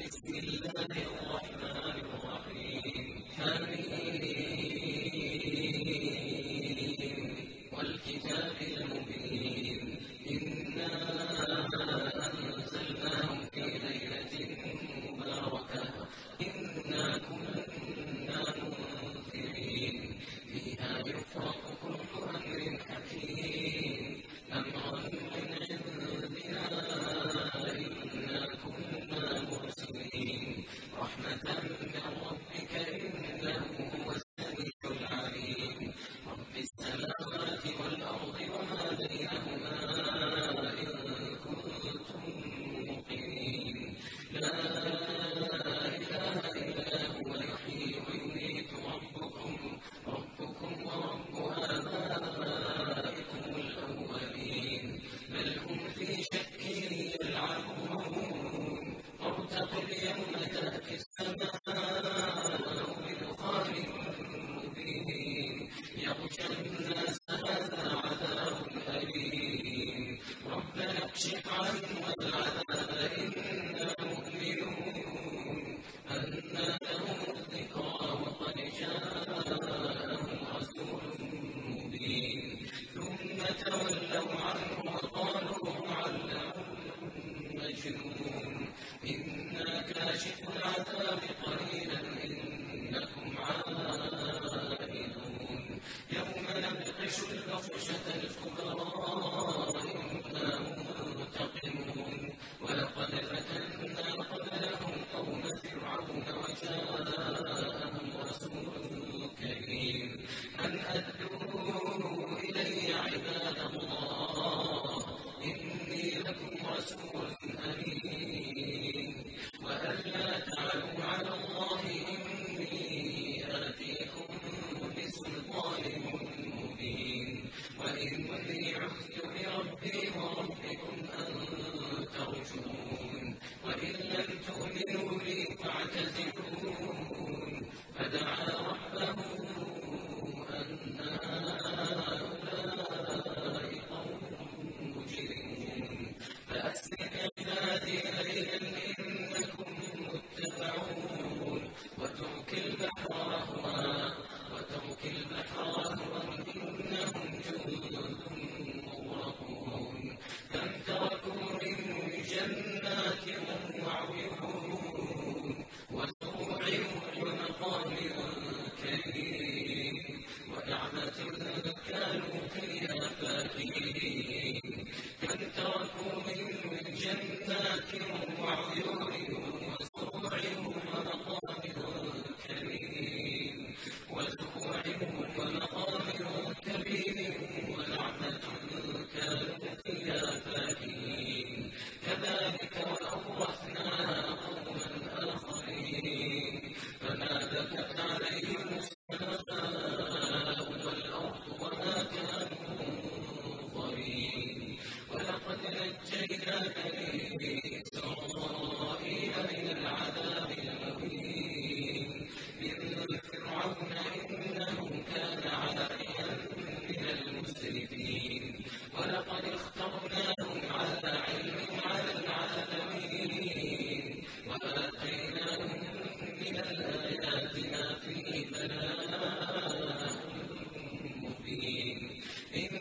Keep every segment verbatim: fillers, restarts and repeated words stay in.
بسم الله الرحمن الرحيم حميم والكتاب المبين إنا أنزلناه في ليلة مباركة إنا كنا منذرين فيها يفرق كل أمر حكيم أمرا من عندنا إنا كنا مرسلين رحمة من ربك إنه هو السميع العليم رب السماوات والأرض وما بينهما إن كنتم موقنين لا إله إلا هو يحيي ويميت ربكم ربكم ورب آبائكم الأولين بل هم في شك يلعبون فارتقب يوم تأتي السماء بدخان مبين يغشى الناس هذا عذاب أليم ربنا اكشف عنا العذاب إنا مؤمنون أنى لهم الذكرى وقد جاءهم رسول مبين ثم تولوا عنه وقالوا معلم مجنون إنا كاشف العذاب قليلا إنكم عائدون يوم نبطش البطشة الكبرى إنا منتقمون ولقد فتنا قبلهم قوم فرعون وجاءهم رسول كريم أن أدعوا إلي عباد الله إني لكم رسول أمين وأن لا تعلوا على الله إني آتيكم بسلطان مبين وإني عذت بربي وربكم أن ترجمون وإن لم تؤمنوا لي فاعتزلون فدعا ربه أن هؤلاء قوم مجرمون فأسر بعبادي ليلا إنكم متبعون واترك البحر رهوا واترك البحر رهوا إنهم جند مغرقون كم تركوا من جنات وعيون وزروع ومقام كريم ونعمة كانوا فيها فاكهين كم تركوا من جنات وعيون وزروع ومقام كريم وزروع ومقام كريم ونعمة كانوا فيها فاكهين كذلك وأورثناها قوما آخرين فما بكت عليهم السماء والأرض وما كانوا منظرين ولقد نجينا بني إسرائيل من العذاب المهين من فرعون إنه كان عاليا من المسرفين ولقد اخترناهم على علم على العالمين وآتيناهم من الآيات ما فيه بلاء مبين إن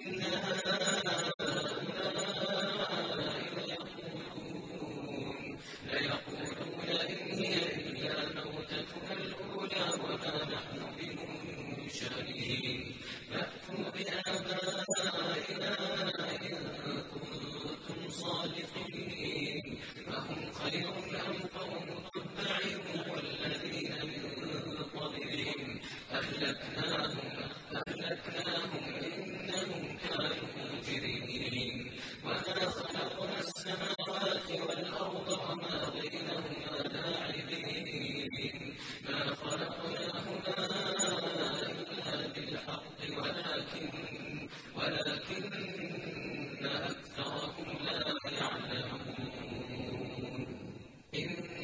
ليقولون إن هي إلا موتتنا الأولى وما نحن بمنشرين فأتوا بآبائنا إن كنتم صادقين فهم خير أم قوم تبع والذين من قبلهم أهلكناهم أهلكناهم إنهم كانوا مجرمين وما خلقنا السماوات والأرض وما بينهما لاعبين ما خلقناهما إلا بالحق ولكن ولكن أكثرهم لا يعلمون.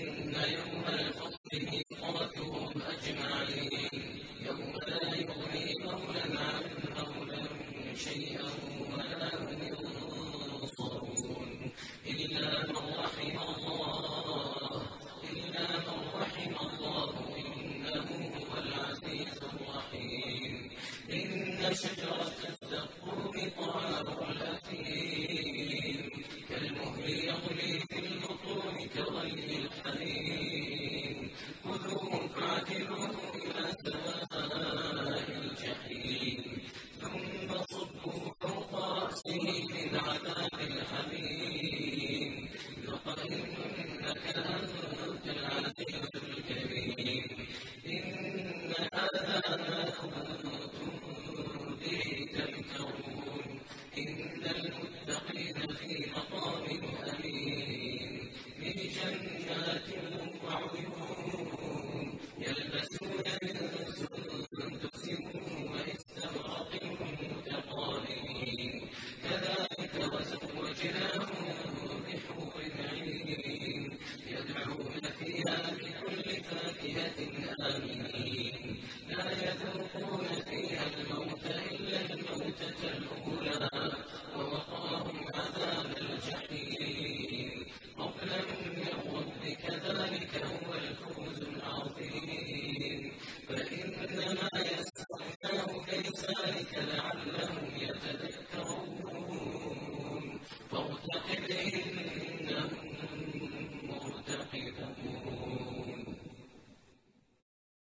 يدخلون فيها بكل فاكهة آمنين لا يذوقون فيها الموت إلا الموتة الأولى ووقاهم عذاب الجحيم فضلا من ربك ذلك هو الفوز العظيم فإنما يسرناه بلسانك لعلهم يتذكرون فارتقب